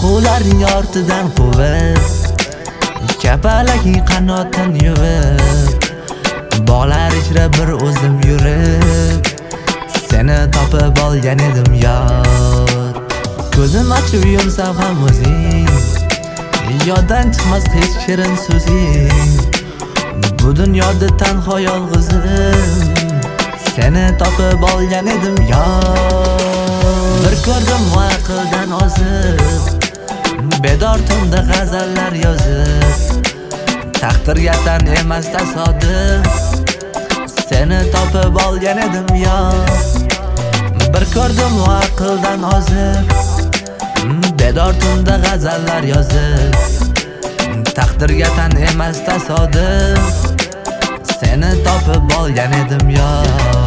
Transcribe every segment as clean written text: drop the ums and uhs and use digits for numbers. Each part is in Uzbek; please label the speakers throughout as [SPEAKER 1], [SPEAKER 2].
[SPEAKER 1] Oquvlarning ortidan quvib, kapalakning qanotdan yuvib, bog'lar ichra bir o'zim yurib, seni topib olgan edim yor. Ko'zim ochib yumsam ham o'zing, yoddan chiqmas hech shirin so'zing. Bu dunyoda tanho yolg'izim, seni topib olgan edim yor. Bir ko'rdim aqldan ozib, bedor tunda g'azallar yozib, taqdirga tan emas tasodif, seni topib olgan edim yor. Bir ko'rdim aqldan ozib, bedor tunda g'azallar yozib, taqdirga tan emas tasodif, seni topib olgan edim yor.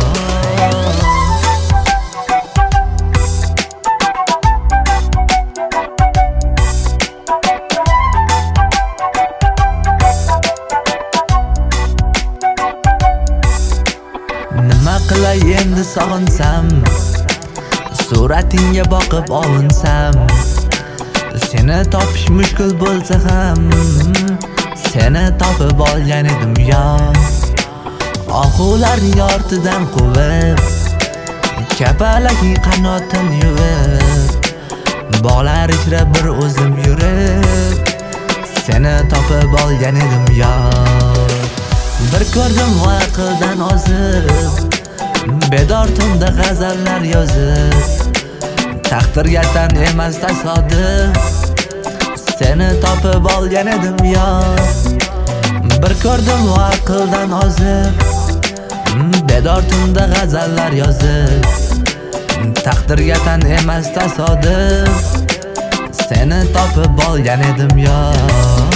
[SPEAKER 1] Nima qilay endi sog'insam, suratingga boqib ovunsam, seni topish mushkul bo'lsa ham, seni topib olgan edim yor. Oquvlarning ortidan quvib, kapalakning qanotdan yuvib, bog'lar ichra bir o'zim yurib, seni topib olgan edim yor. Bir ko'rdim aqldan ozib, bedor tunda g'azallar yozib, taqdirga tan emas tasodif, seni topib olgan edim yor. Bir ko'rdim aqldan ozib, bedor tunda g'azallar yozib, taqdirga tan emas tasodif, seni topib olgan edim yor.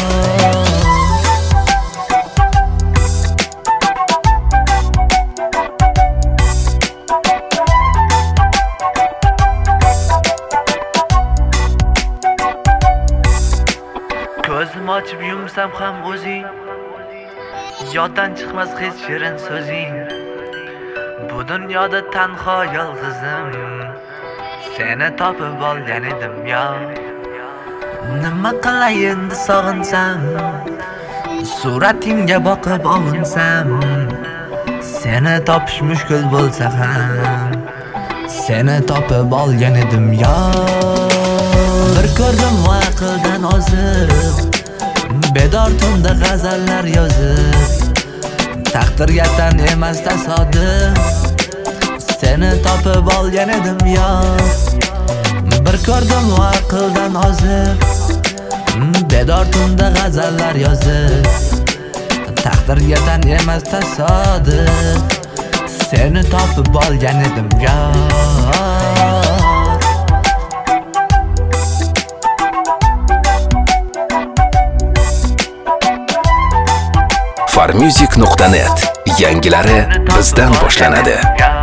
[SPEAKER 1] Ko'zim ochib yumsam ham o'zing, yoddan chiqmas hech shirin so'zing. Bu dunyoda tanho yolg'izim, seni topib olgan edim yor. Nima qilay endi sog'insam, suratingga boqib ovunsam, seni topish mushkul bo'lsa ham, seni topib olgan edim yor. Bir ko'rdim aqldan ozib, bedor tunda g'azallar yozib, taqdirga tan emas tasodif, seni topib olgan edim yor. Bir ko'rdim aqldan ozib, bedor tunda g'azallar yozib, taqdirga tan emas tasodif, seni topib olgan edim yor.
[SPEAKER 2] Farmusic.net yangilari bizdan boshlanadi.